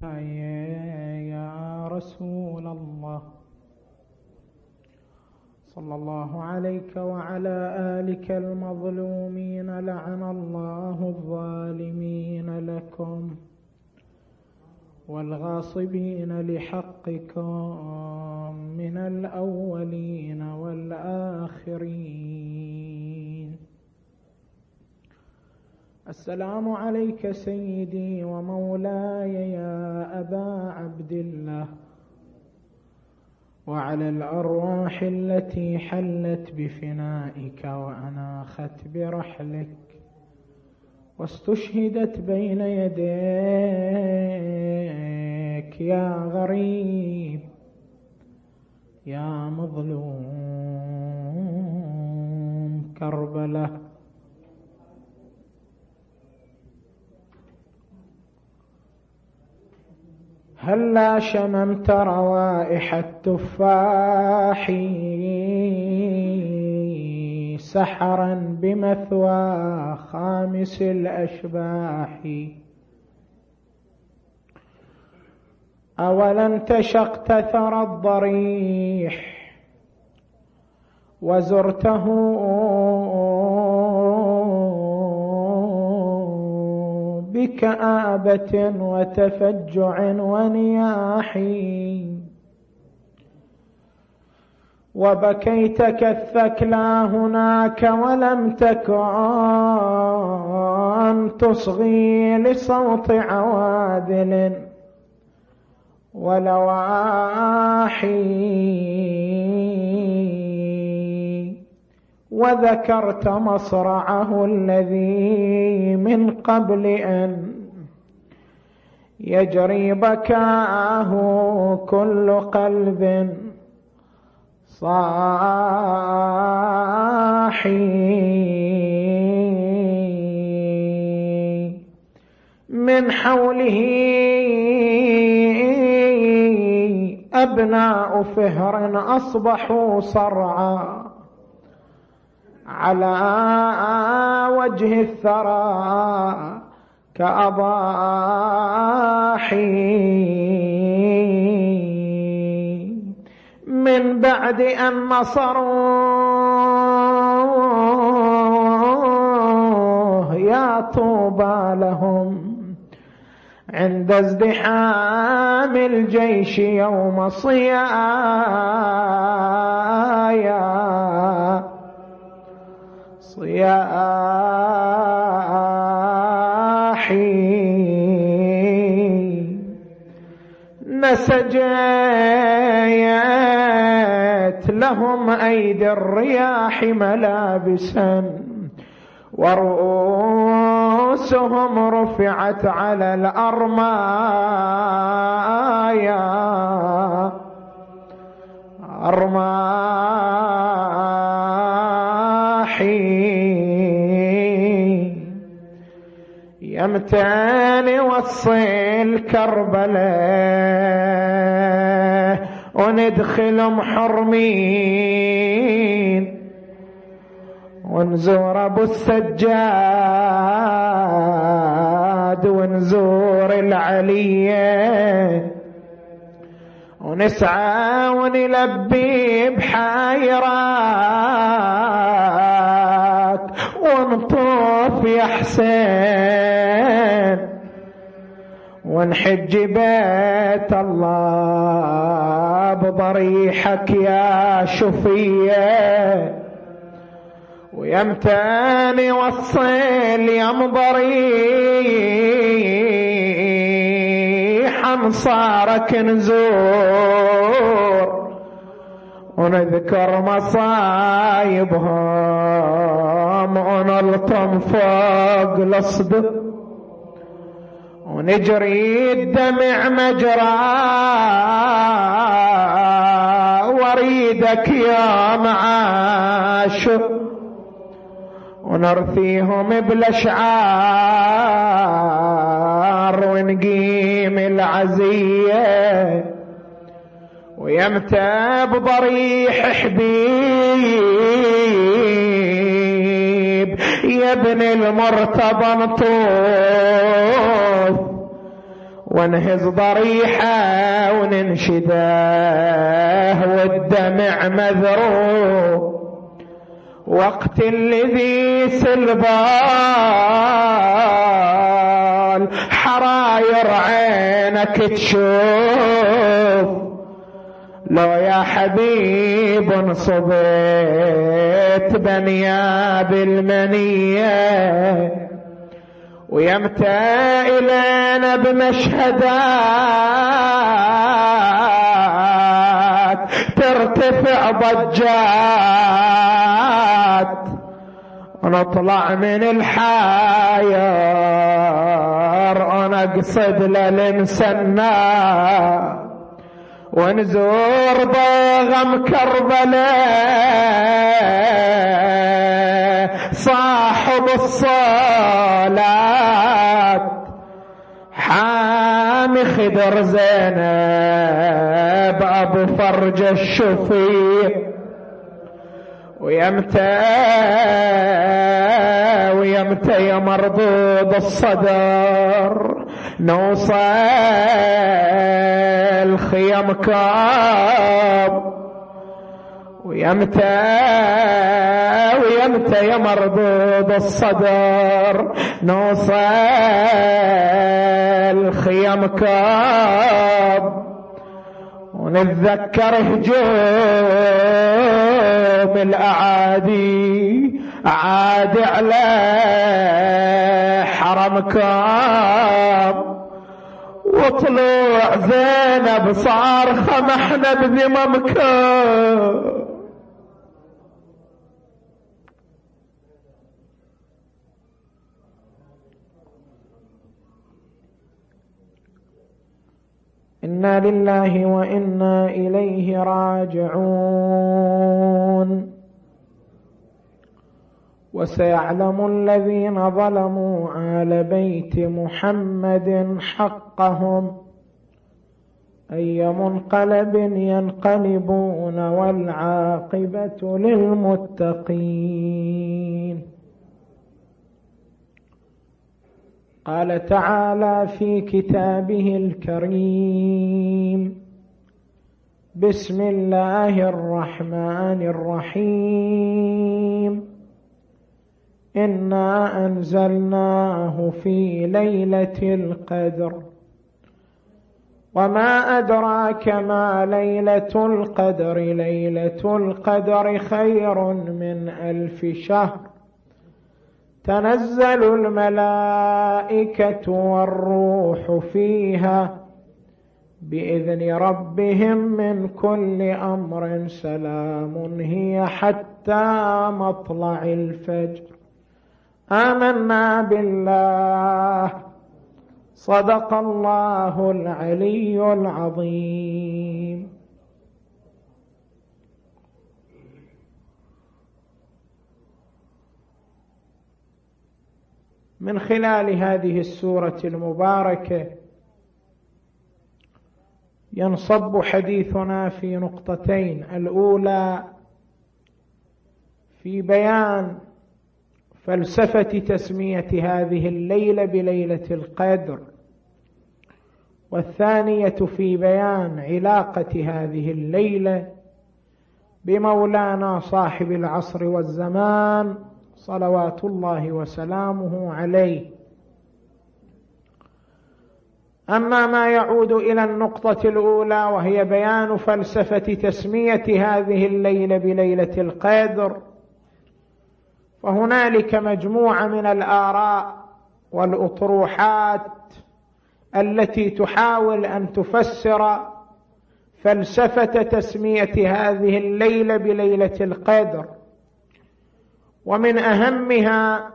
يا رسول الله صلى الله عليك وعلى آلك المظلومين، لعن الله الظالمين لكم والغاصبين لحقكم من الأولين والآخرين. السلام عليك سيدي ومولاي يا أبا عبد الله، وعلى الأرواح التي حلت بفنائك وأناخت برحلك واستشهدت بين يديك يا غريب يا مظلوم كربلاء. هلا شممت روائح التفاح سحرا بمثوى خامس الأشباح، أولا انتشقت ثرى الضريح وزرته بكآبة وتفجع ونياح، وبكيت كالثكلى هناك ولم تكن تصغي لصوت عواذل ولواحي، وذكرت مصرعه الذي من قبل أن يجري بكاءه كل قلب صاحي. من حوله أبناء فهر أصبحوا صرعا على وجه الثرى كأضاحي، من بعد أن نصروه يا طوبى لهم عند ازدحام الجيش يوم صياحي. نسجت لهم أيدي الرياح ملابسا ورؤوسهم رفعت على الأرمايا أرماحي. يمتاني وصيل كربلاء وندخلهم حرمين ونزور أبو السجاد ونزور العلية ونسعى ونلبي بحايراك ونطوف يا حسين ونحج بيت الله بضريحك يا شفيه. ويمتاني والصيل يمضريح أنصارك نزور ونذكر مصايبهم ونلطم فوق الصدق ونجري الدمع مجرى وريدك يا معاشق ونرثيهم بالأشعار ونقيم العزية. ويمتى بضريح حبيب يا ابن المرتضى نطوف ونهز ضريحه وننشده والدمع مذروب وقت الذي سلبال حراير عينك تشوف لو يا حبيب صبيت بنياب المنية ويمتى إلينا بمشهدات ترتفع ضجات ونطلع من الحاير ونقصد للمسنى ونزور ضيغم كربلاء صاحب الصلاة حامي خدر زينب أبو فرج الشفيع ويمتى يا مردود الصدر نوصل خيم كاب ويمتى يا مردود الصدر نوصل خيم كاب ونتذكر هجوم الأعادي عاد على حرم كاب وطلوع زينب صارخة محنا بذمم كاب إنا لله وإنا إليه راجعون وسيعلم الذين ظلموا آل بيت محمد حقهم أي منقلب ينقلبون والعاقبة للمتقين. قال تعالى في كتابه الكريم: بسم الله الرحمن الرحيم. إنا أنزلناه في ليلة القدر وما أدراك ما ليلة القدر ليلة القدر خير من 1000 شهر تنزل الملائكة والروح فيها بإذن ربهم من كل أمر سلام هي حتى مطلع الفجر. آمنا بالله صدق الله العلي العظيم. من خلال هذه السورة المباركة ينصب حديثنا في نقطتين: الأولى في بيان فلسفة تسمية هذه الليلة بليلة القدر، والثانية في بيان علاقة هذه الليلة بمولانا صاحب العصر والزمان صلوات الله وسلامه عليه. أما ما يعود إلى النقطة الأولى وهي بيان فلسفة تسمية هذه الليلة بليلة القدر، فهنالك مجموعة من الآراء والأطروحات التي تحاول أن تفسر فلسفة تسمية هذه الليلة بليلة القدر، ومن أهمها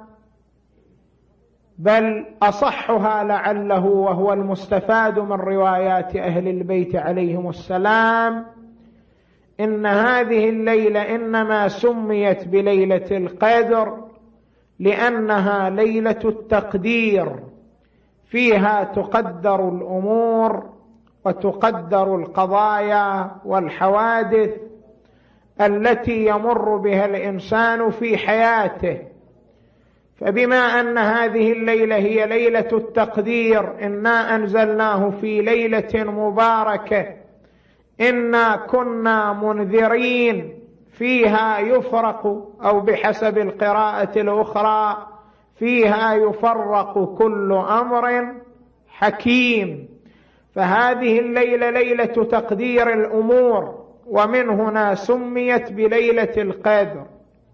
بل أصحها لعله وهو المستفاد من روايات أهل البيت عليهم السلام إن هذه الليلة إنما سميت بليلة القدر لأنها ليلة التقدير، فيها تقدر الأمور وتقدر القضايا والحوادث التي يمر بها الإنسان في حياته، فبما أن هذه الليلة هي ليلة التقدير، إنا أنزلناه في ليلة مباركة إنا كنا منذرين فيها يفرق، أو بحسب القراءة الأخرى فيها يفرق كل أمر حكيم. فهذه الليلة ليلة تقدير الأمور، ومن هنا سميت بليلة القدر.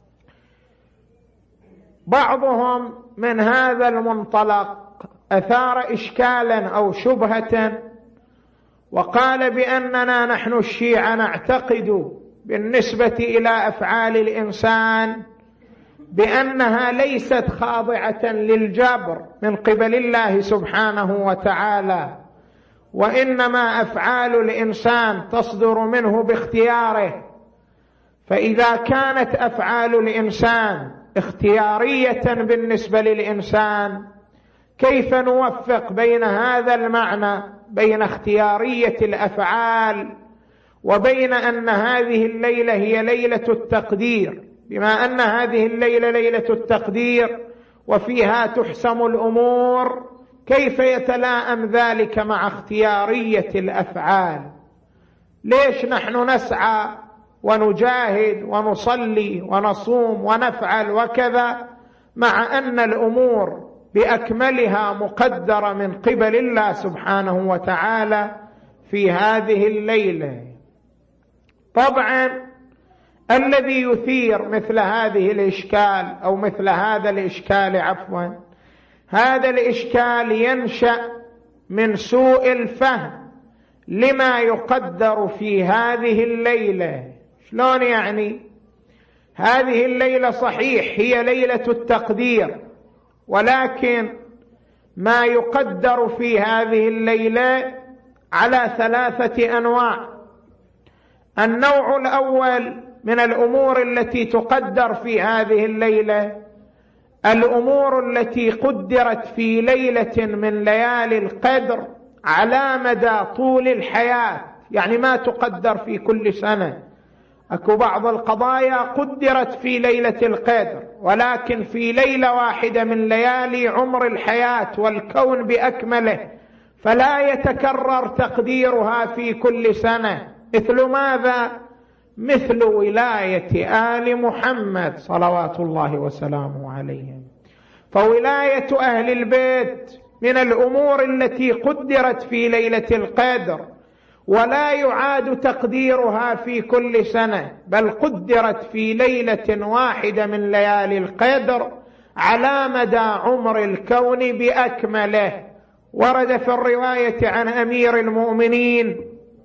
بعضهم من هذا المنطلق أثار إشكالا أو شبهة وقال بأننا نحن الشيعة نعتقد بالنسبة إلى أفعال الإنسان بأنها ليست خاضعة للجبر من قبل الله سبحانه وتعالى، وإنما أفعال الإنسان تصدر منه باختياره. فإذا كانت أفعال الإنسان اختيارية بالنسبة للإنسان، كيف نوفق بين هذا المعنى، بين اختيارية الأفعال وبين أن هذه الليلة هي ليلة التقدير؟ بما أن هذه الليلة ليلة التقدير وفيها تحسم الأمور، كيف يتلائم ذلك مع اختيارية الأفعال؟ ليش نحن نسعى ونجاهد ونصلي ونصوم ونفعل وكذا، مع أن الأمور بأكملها مقدرة من قبل الله سبحانه وتعالى في هذه الليلة؟ طبعا الذي يثير مثل هذه الإشكال أو مثل هذا الإشكال هذا الإشكال ينشأ من سوء الفهم لما يقدر في هذه الليلة. شلون يعني؟ هذه الليلة صحيح هي ليلة التقدير، ولكن ما يقدر في هذه الليلة على 3 أنواع. النوع الأول من الأمور التي تقدر في هذه الليلة الأمور التي قدرت في ليلة من ليالي القدر على مدى طول الحياة، يعني ما تقدر في كل سنة. أكو بعض القضايا قدرت في ليلة القدر، ولكن في ليلة واحدة من ليالي عمر الحياة والكون بأكمله، فلا يتكرر تقديرها في كل سنة. مثل ماذا؟ مثل ولاية آل محمد صلوات الله وسلامه عليهم. فولاية أهل البيت من الأمور التي قدرت في ليلة القدر، ولا يعاد تقديرها في كل سنة، بل قدرت في ليلة واحدة من ليالي القدر على مدى عمر الكون بأكمله. ورد في الرواية عن أمير المؤمنين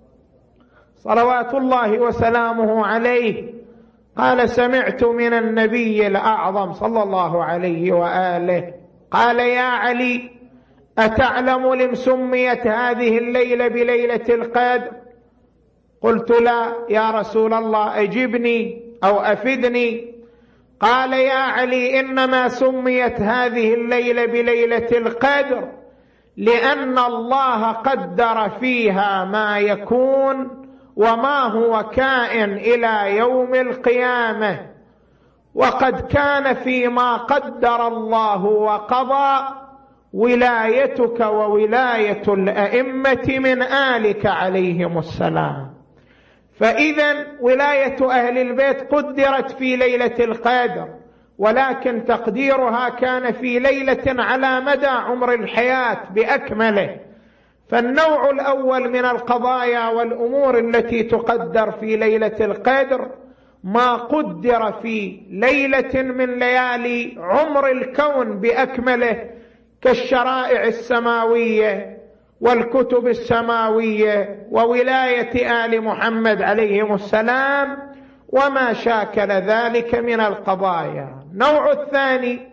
صلوات الله وسلامه عليه قال: سمعت من النبي الأعظم صلى الله عليه وآله قال: يا علي، أتعلم لم سميت هذه الليلة بليلة القدر؟ قلت: لا يا رسول الله، أجبني أو أفدني. قال: يا علي، إنما سميت هذه الليلة بليلة القدر لأن الله قدر فيها ما يكون وما هو كائن إلى يوم القيامة، وقد كان فيما قدر الله وقضى ولايتك وولاية الأئمة من آلك عليهم السلام. فإذا ولاية أهل البيت قدرت في ليلة القدر، ولكن تقديرها كان في ليلة على مدى عمر الحياة بأكمله. فالنوع الأول من القضايا والأمور التي تقدر في ليلة القدر ما قدر في ليلة من ليالي عمر الكون بأكمله، كالشرائع السماوية والكتب السماوية وولاية آل محمد عليهم السلام وما شاكل ذلك من القضايا. النوع الثاني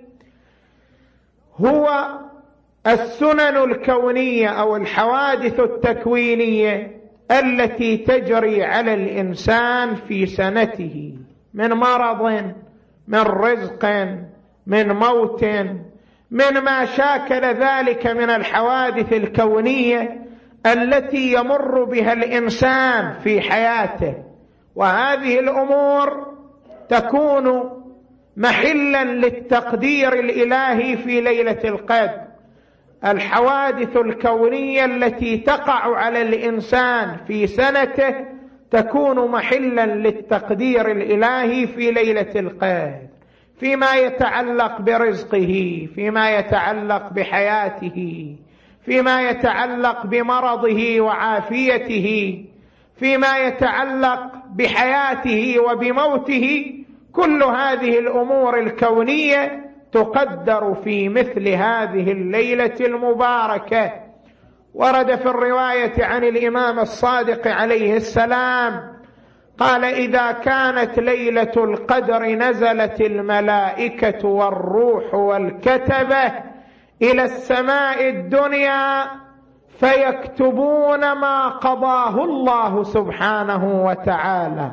هو السنن الكونية أو الحوادث التكوينية التي تجري على الإنسان في سنته، من مرض، من رزق، من موت، من ما شاكل ذلك من الحوادث الكونية التي يمر بها الإنسان في حياته. وهذه الأمور تكون محلا للتقدير الإلهي في ليلة القدر. الحوادث الكونية التي تقع على الإنسان في سنته تكون محلا للتقدير الإلهي في ليلة القدر، فيما يتعلق برزقه، فيما يتعلق بحياته، فيما يتعلق بمرضه وعافيته، فيما يتعلق بحياته وبموته. كل هذه الأمور الكونية تقدر في مثل هذه الليلة المباركة. ورد في الرواية عن الإمام الصادق عليه السلام قال: إذا كانت ليلة القدر نزلت الملائكة والروح والكتبة إلى السماء الدنيا فيكتبون ما قضاه الله سبحانه وتعالى.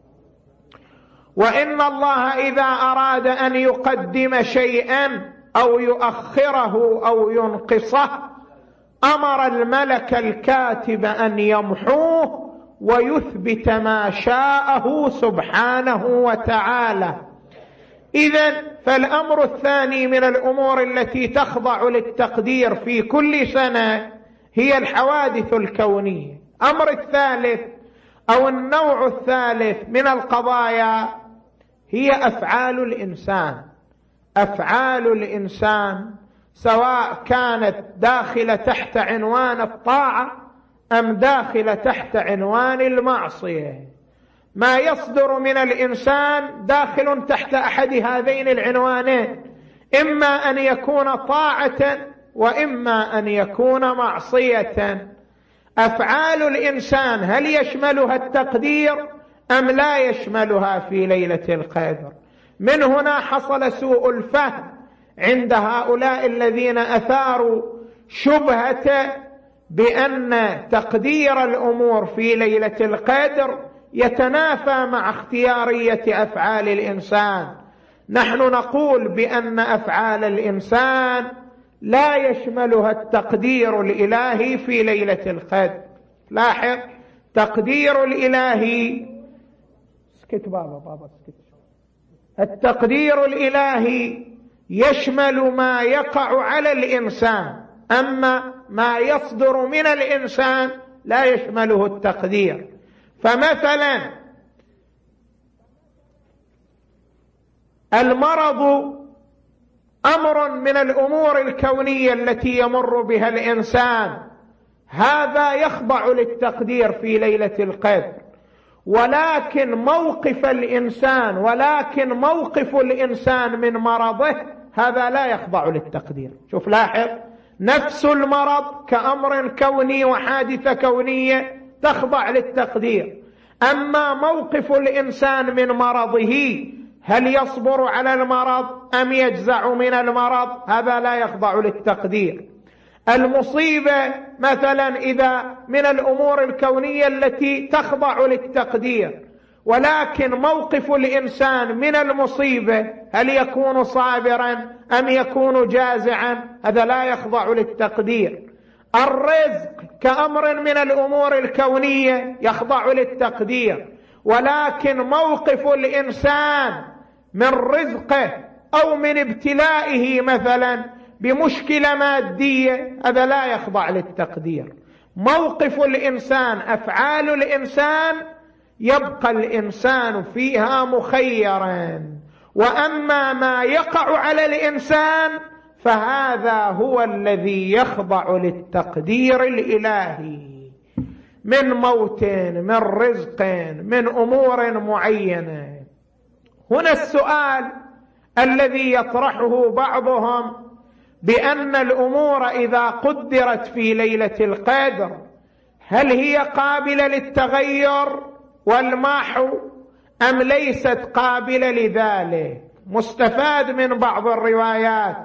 وإن الله إذا أراد أن يقدم شيئا أو يؤخره أو ينقصه أمر الملك الكاتب أن يمحوه ويثبت ما شاءه سبحانه وتعالى. إذن فالأمر الثاني من الأمور التي تخضع للتقدير في كل سنة هي الحوادث الكونية. الأمر الثالث أو النوع الثالث من القضايا هي أفعال الإنسان. أفعال الإنسان سواء كانت داخلة تحت عنوان الطاعة أم داخلة تحت عنوان المعصية. ما يصدر من الإنسان داخل تحت أحد هذين العنوانين، إما أن يكون طاعة وإما أن يكون معصية. أفعال الإنسان هل يشملها التقدير أم لا يشملها في ليلة القدر؟ من هنا حصل سوء الفهم عند هؤلاء الذين أثاروا شبهة بأن تقدير الأمور في ليلة القدر يتنافى مع اختيارية أفعال الإنسان. نحن نقول بأن أفعال الإنسان لا يشملها التقدير الإلهي في ليلة القدر. لاحظ، تقدير الإلهي التقدير الإلهي يشمل ما يقع على الإنسان، أما ما يصدر من الإنسان لا يشمله التقدير. فمثلا المرض أمر من الأمور الكونية التي يمر بها الإنسان، هذا يخضع للتقدير في ليلة القدر، ولكن موقف الإنسان من مرضه هذا لا يخضع للتقدير. شوف، لاحظ، نفس المرض كأمر كوني وحادثة كونية تخضع للتقدير، أما موقف الإنسان من مرضه هل يصبر على المرض أم يجزع من المرض هذا لا يخضع للتقدير. المصيبة مثلا إذا من الأمور الكونية التي تخضع للتقدير، ولكن موقف الإنسان من المصيبة هل يكون صابرا أم يكون جازعا هذا لا يخضع للتقدير. الرزق كأمر من الأمور الكونية يخضع للتقدير، ولكن موقف الإنسان من رزقه أو من ابتلائه مثلا بمشكلة مادية هذا لا يخضع للتقدير. موقف الإنسان، أفعال الإنسان يبقى الإنسان فيها مخيرا، وأما ما يقع على الإنسان فهذا هو الذي يخضع للتقدير الإلهي من موت، من رزق، من أمور معينة. هنا السؤال الذي يطرحه بعضهم بأن الأمور إذا قدرت في ليلة القدر هل هي قابلة للتغير والمحو أم ليست قابلة لذلك؟ مستفاد من بعض الروايات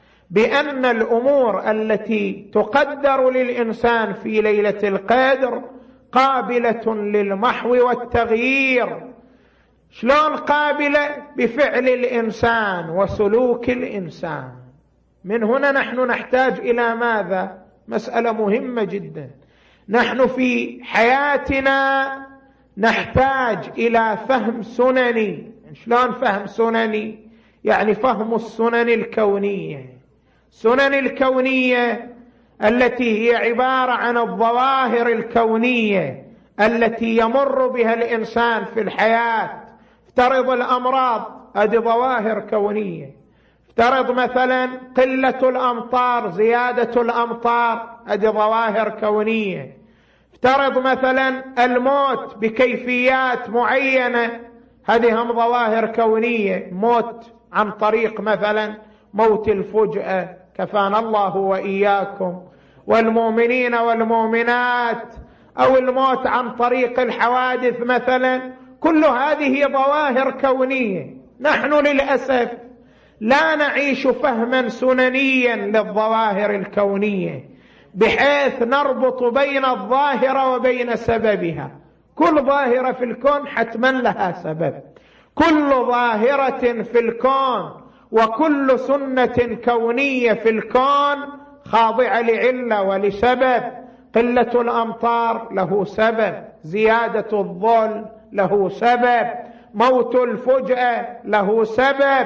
بأن الأمور التي تقدر للإنسان في ليلة القدر قابلة للمحو والتغيير. شلون قابلة؟ بفعل الإنسان وسلوك الإنسان. من هنا نحن نحتاج إلى ماذا؟ مسألة مهمة جدا. نحن في حياتنا نحتاج إلى فهم سنني. شلون فهم سنني؟ يعني فهم السنن الكونية. السنن الكونية التي هي عبارة عن الظواهر الكونية التي يمر بها الإنسان في الحياة. افترض الأمراض، هذه ظواهر كونية. افترض مثلا قلة الأمطار، زيادة الأمطار، هذه ظواهر كونية. افترض مثلا الموت بكيفيات معينة، هذه هم ظواهر كونية. موت عن طريق مثلا موت الفجأة، كفانا الله وإياكم والمؤمنين والمؤمنات، أو الموت عن طريق الحوادث مثلا، كل هذه ظواهر كونية. نحن للأسف لا نعيش فهما سننيا للظواهر الكونية بحيث نربط بين الظاهرة وبين سببها. كل ظاهرة في الكون حتما لها سبب، كل ظاهرة في الكون وكل سنة كونية في الكون خاضعة لعلة ولسبب. قلة الأمطار له سبب، زيادة الظل له سبب، موت الفجأة له سبب،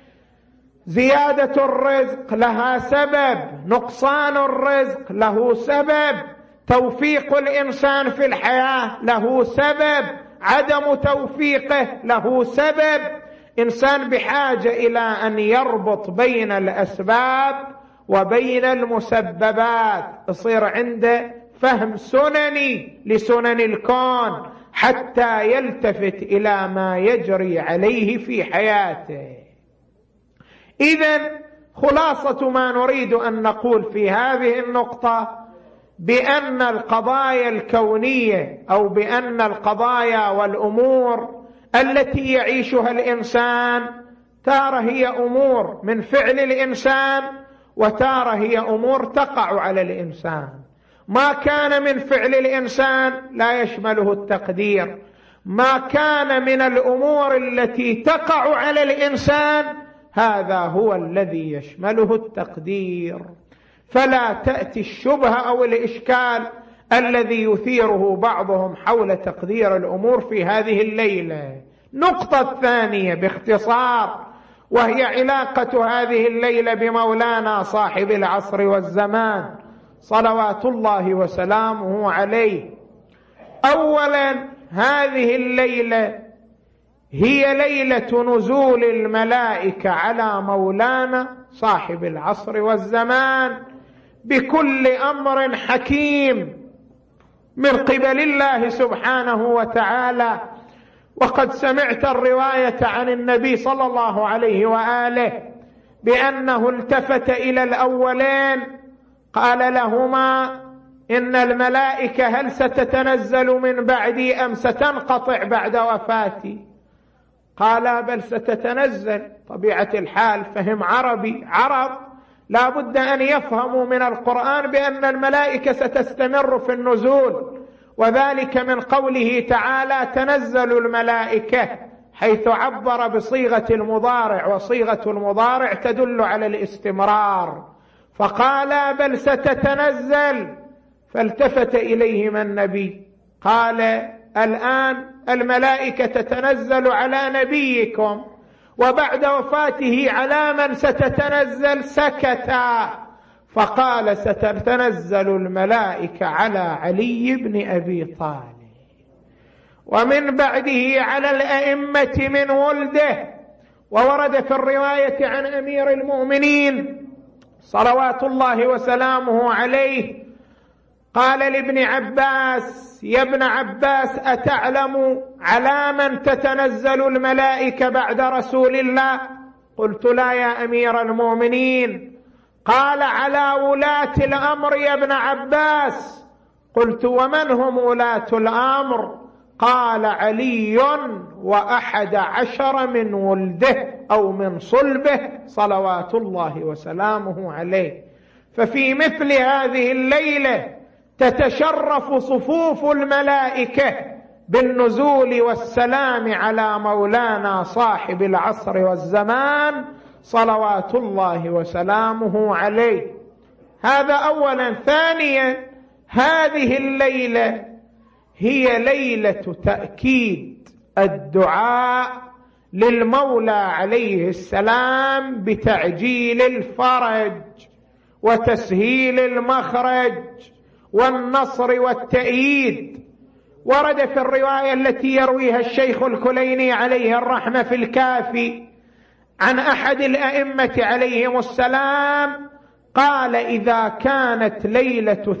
زيادة الرزق لها سبب، نقصان الرزق له سبب، توفيق الإنسان في الحياة له سبب، عدم توفيقه له سبب. إنسان بحاجة إلى أن يربط بين الأسباب وبين المسببات، يصير عنده فهم سنني لسنن الكون حتى يلتفت إلى ما يجري عليه في حياته. إذن خلاصة ما نريد أن نقول في هذه النقطة بأن القضايا الكونية أو بأن القضايا والأمور التي يعيشها الإنسان تارة هي أمور من فعل الإنسان، وتارة هي أمور تقع على الإنسان. ما كان من فعل الإنسان لا يشمله التقدير، ما كان من الأمور التي تقع على الإنسان هذا هو الذي يشمله التقدير. فلا تأتي الشبهة أو الإشكال الذي يثيره بعضهم حول تقدير الأمور في هذه الليلة. النقطة الثانية باختصار، وهي علاقة هذه الليلة بمولانا صاحب العصر والزمان صلوات الله وسلامه عليه. أولا، هذه الليلة هي ليلة نزول الملائكة على مولانا صاحب العصر والزمان بكل أمر حكيم من قبل الله سبحانه وتعالى. وقد سمعت الرواية عن النبي صلى الله عليه وآله بأنه التفت إلى الأولين قال لهما: إن الملائكة هل ستتنزل من بعدي أم ستنقطع بعد وفاتي؟ قال: بل ستتنزل. طبيعة الحال فهم عربي، عرب لا بد أن يفهموا من القرآن بأن الملائكة ستستمر في النزول، وذلك من قوله تعالى: تنزل الملائكة، حيث عبر بصيغة المضارع، وصيغة المضارع تدل على الاستمرار، فقال: بل ستتنزل. فالتفت إليهما النبي قال: الآن الملائكة تتنزل على نبيكم، وبعد وفاته على من ستتنزل؟ سكتا، فقال: ستتنزل الملائكة على علي بن أبي طالب، ومن بعده على الأئمة من ولده. وورد في الرواية عن أمير المؤمنين صلوات الله وسلامه عليه قال لابن عباس: يا ابن عباس، أتعلم على من تتنزل الملائكة بعد رسول الله؟ قلت: لا يا أمير المؤمنين. قال: على ولاة الأمر يا ابن عباس. قلت: ومن هم ولاة الأمر؟ قال: علي و11 من ولده أو من صلبه صلوات الله وسلامه عليه. ففي مثل هذه الليلة تتشرف صفوف الملائكة بالنزول والسلام على مولانا صاحب العصر والزمان صلوات الله وسلامه عليه. هذا أولا. ثانيا، هذه الليلة هي ليلة تأكيد الدعاء للمولى عليه السلام بتعجيل الفرج وتسهيل المخرج والنصر والتأييد. ورد في الرواية التي يرويها الشيخ الكليني عليه الرحمة في الكافي عن أحد الأئمة عليهم السلام قال: إذا كانت ليلة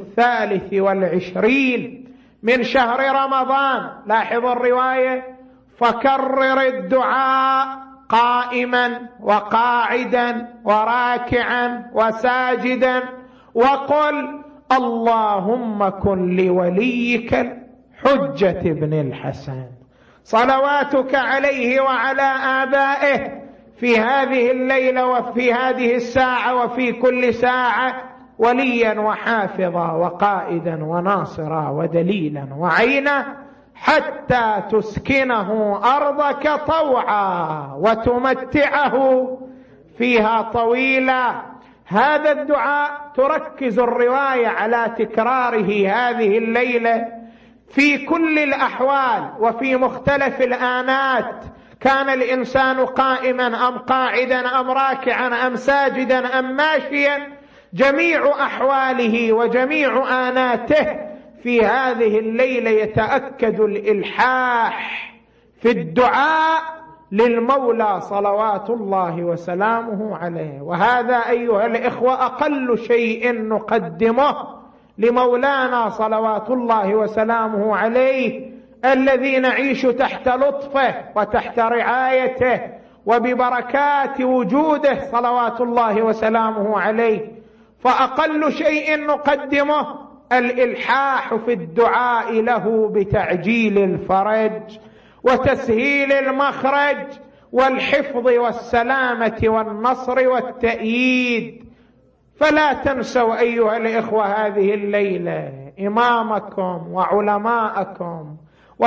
23 من شهر رمضان، لاحظوا الرواية، فكرر الدعاء قائما وقاعدا وراكعا وساجدا، وقل: اللهم كن لوليك الحجة بن الحسن صلواتك عليه وعلى آبائه في هذه الليلة وفي هذه الساعة وفي كل ساعة وليا وحافظا وقائدا وناصرا ودليلا وعينا، حتى تسكنه أرضك طوعا وتمتعه فيها طويلا. هذا الدعاء تركز الرواية على تكراره هذه الليلة في كل الأحوال وفي مختلف الآنات. كان الإنسان قائما أم قاعدا أم راكعا أم ساجدا أم ماشيا، جميع أحواله وجميع آناته في هذه الليلة يتأكد الإلحاح في الدعاء للمولى صلوات الله وسلامه عليه. وهذا أيها الإخوة أقل شيء نقدمه لمولانا صلوات الله وسلامه عليه، الذي نعيش تحت لطفه وتحت رعايته وببركات وجوده صلوات الله وسلامه عليه. فأقل شيء نقدمه الإلحاح في الدعاء له بتعجيل الفرج وتسهيل المخرج والحفظ والسلامة والنصر والتأييد. فلا تنسوا أيها الإخوة هذه الليلة إمامكم وعلماءكم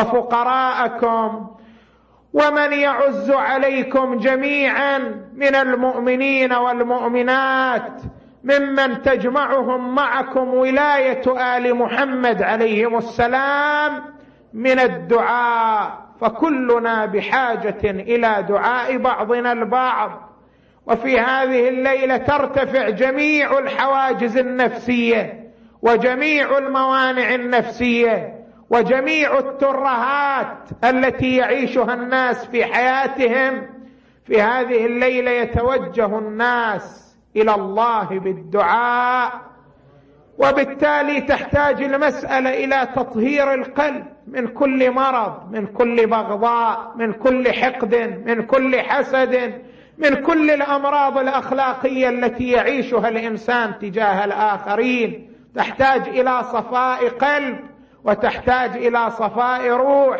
وفقراءكم ومن يعز عليكم جميعا من المؤمنين والمؤمنات ممن تجمعهم معكم ولاية آل محمد عليهم السلام من الدعاء، فكلنا بحاجة إلى دعاء بعضنا البعض. وفي هذه الليلة ترتفع جميع الحواجز النفسية وجميع الموانع النفسية وجميع الترهات التي يعيشها الناس في حياتهم. في هذه الليلة يتوجه الناس إلى الله بالدعاء، وبالتالي تحتاج المسألة إلى تطهير القلب من كل مرض، من كل بغضاء، من كل حقد، من كل حسد، من كل الأمراض الأخلاقية التي يعيشها الإنسان تجاه الآخرين. تحتاج إلى صفاء قلب وتحتاج إلى صفاء روح.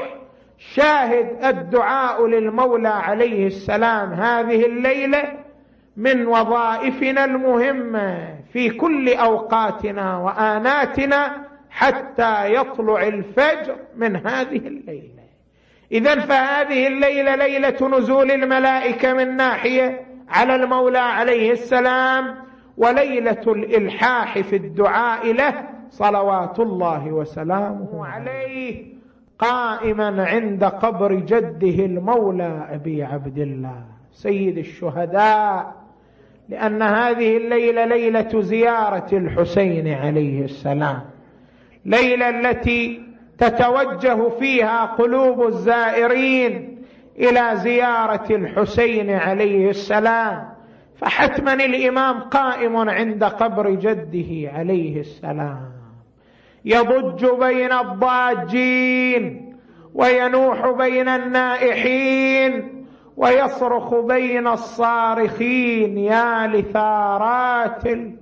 شاهد الدعاء للمولى عليه السلام هذه الليلة من وظائفنا المهمة في كل أوقاتنا وآناتنا حتى يطلع الفجر من هذه الليلة. إذن فهذه الليلة ليلة نزول الملائكة من ناحية على المولى عليه السلام، وليلة الإلحاح في الدعاء له صلوات الله وسلامه عليه، قائما عند قبر جده المولى أبي عبد الله سيد الشهداء، لأن هذه الليلة ليلة زيارة الحسين عليه السلام، ليلة التي تتوجه فيها قلوب الزائرين إلى زيارة الحسين عليه السلام. فحتما الإمام قائم عند قبر جده عليه السلام، يضج بين الضاجين وينوح بين النائحين ويصرخ بين الصارخين: يا لثارات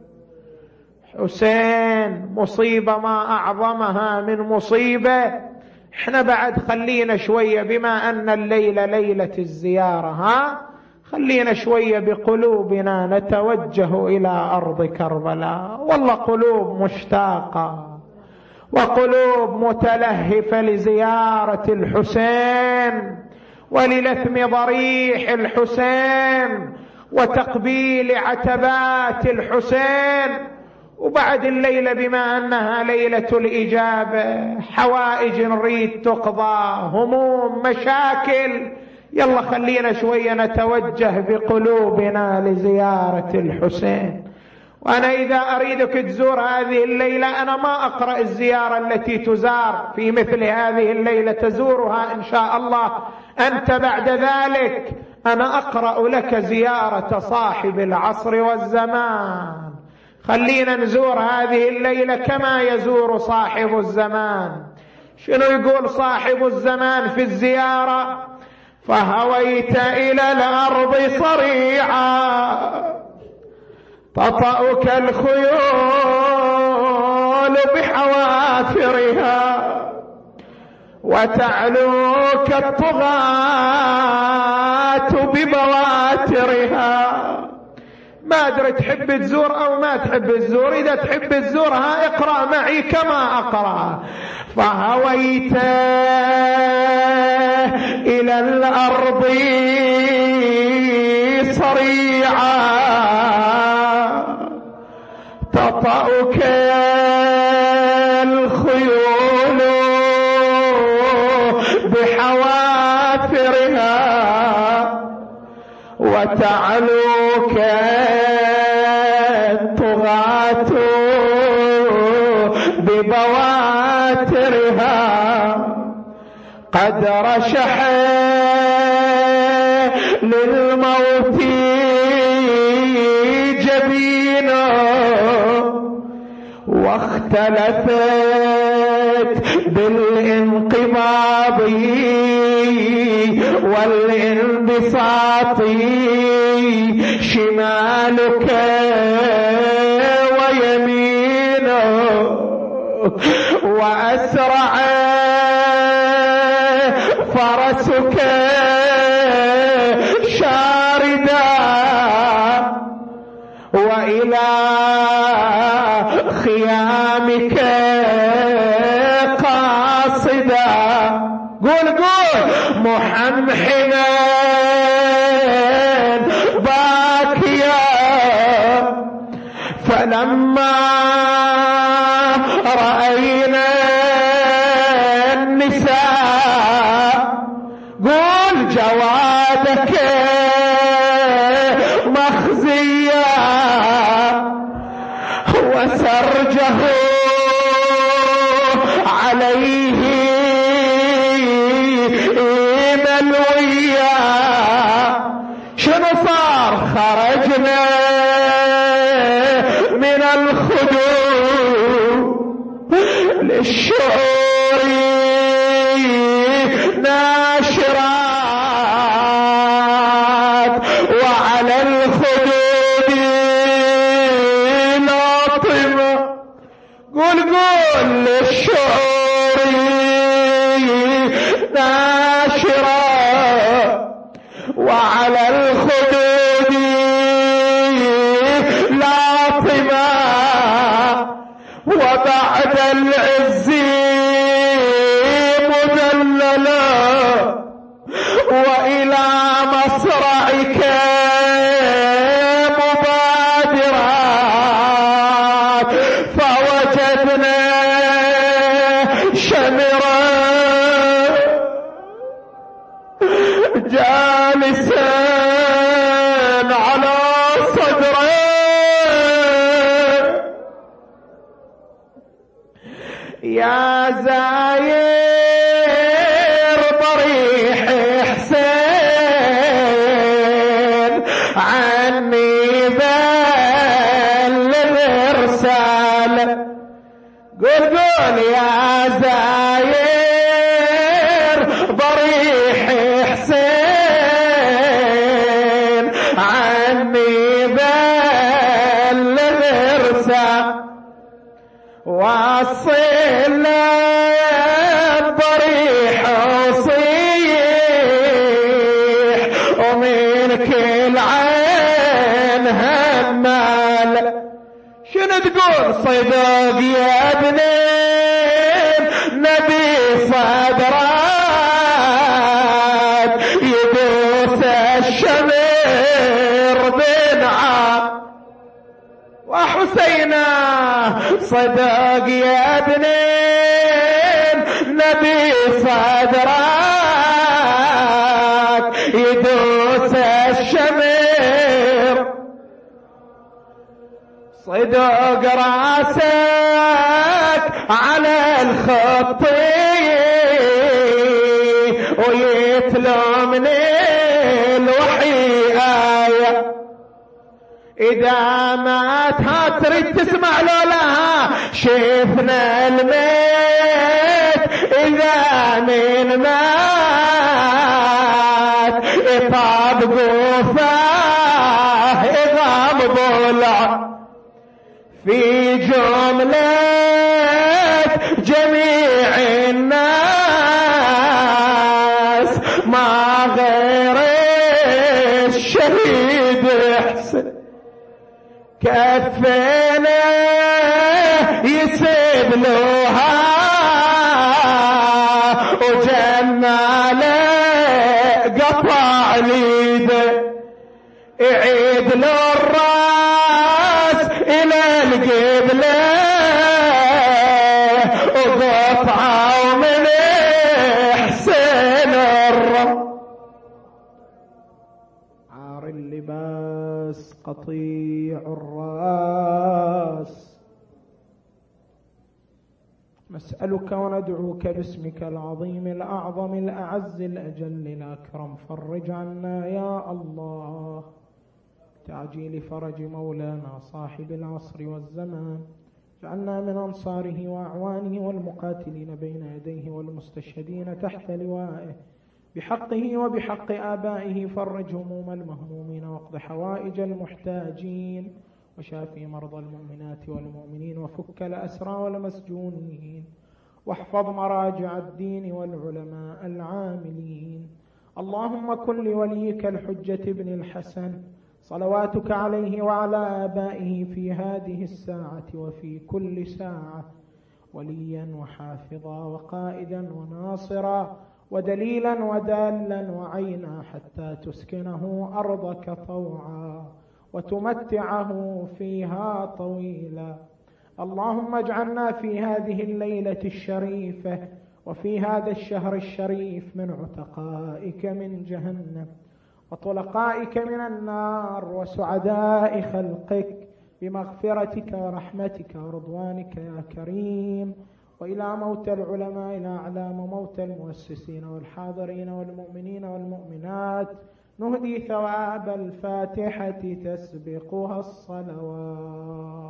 الحسين، مصيبة ما أعظمها من مصيبة. احنا بعد خلينا شوية، بما أن الليلة ليلة الزيارة، خلينا شوية بقلوبنا نتوجه إلى أرض كربلاء. والله قلوب مشتاقة وقلوب متلهفة لزيارة الحسين وللثم ضريح الحسين وتقبيل عتبات الحسين. وبعد الليلة بما أنها ليلة الإجابة، حوائج نريد تقضى، هموم، مشاكل يلا خلينا شوية نتوجه بقلوبنا لزيارة الحسين. وأنا إذا أريدك تزور هذه الليلة أنا ما أقرأ الزيارة التي تزار في مثل هذه الليلة، تزورها إن شاء الله أنت بعد ذلك. أنا أقرأ لك زيارة صاحب العصر والزمان. خلينا نزور هذه الليلة كما يزور صاحب الزمان. شنو يقول صاحب الزمان في الزيارة؟ فهويت إلى الأرض صريعا تطأك الخيول بحوافرها وتعلوك الطغاة ببواترها. ما أدري تحب تزور أو ما تحب تزور، إذا تحب تزورها اقرأ معي كما أقرأ. فهويت إلى الأرض صريعا تطأك الخيول بحوافرها وتعلوك الطغاة ببواترها. قد رشح للموت جبينه واختلفت بالانقباض والانبساط شمالك ويمينه وأسرع فرسك شاردا وإلى خيامك قاصدا. قول محمحما باكيا. فلما رأينا النساء قول جوادك مخزيا وسرجه عليه ملويا. شنو صار؟ خرجنا من الخدود للشعور ناشرات وعلى الخدود لاطمة. قول للشعور ناشرات وعلى الخدود لاطمة وبعد العز مذللا وإلى مصرعك مبادرات. فوجدنا شمرا جالسا على صدره يا زاير ضريح حسين عني بل الارسال. قول يا زاير ضريح حسين عني بل الارسال. وصل الضريح صيح ومن كل عين همال. شنو تقول؟ صدق يا ابنين نبي صدرات يدوس الشمر بنعا وحسينا. صدق يا ابنين نبي صدرات يدوس الشمر صدق راسك على الخطي ويتلو من الوحي آية إذا مات ها تريد تسمع لولاها شفنا الميت إذا من مات إطاب قفاه إضام ضلع في جملة جميع الناس ما غير الشهيد حسن كفنا يسيب لها وجناله قطع ليده يعيد له الراس الى القبله وقطعه من حسين الرب عار اللباس قطيع الراس نسألك وندعوك باسمك العظيم الأعظم الأعز الأجل الأكرم فرج عنا يا الله تعجيل فرج مولانا صاحب العصر والزمان جعلنا من أنصاره وأعوانه والمقاتلين بين يديه والمستشهدين تحت لوائه بحقه وبحق آبائه فرج هموم المهمومين واقض حوائج المحتاجين وشافي مرضى المؤمنات والمؤمنين وفك الأسرى والمسجونين واحفظ مراجع الدين والعلماء العاملين. اللهم كن لوليك الحجة ابن الحسن صلواتك عليه وعلى آبائه في هذه الساعة وفي كل ساعة وليا وحافظا وقائدا وناصرا ودليلا ودالا وعينا حتى تسكنه أرضك طوعا وتمتعه فيها طويلا. اللهم اجعلنا في هذه الليلة الشريفة وفي هذا الشهر الشريف من عتقائك من جهنم وطلقائك من النار وسعداء خلقك بمغفرتك ورحمتك ورضوانك يا كريم. وإلى موتى العلماء إلى أعلام موتى المؤسسين والحاضرين والمؤمنين والمؤمنات نهدي ثواب الفاتحة تسبقها الصلوات.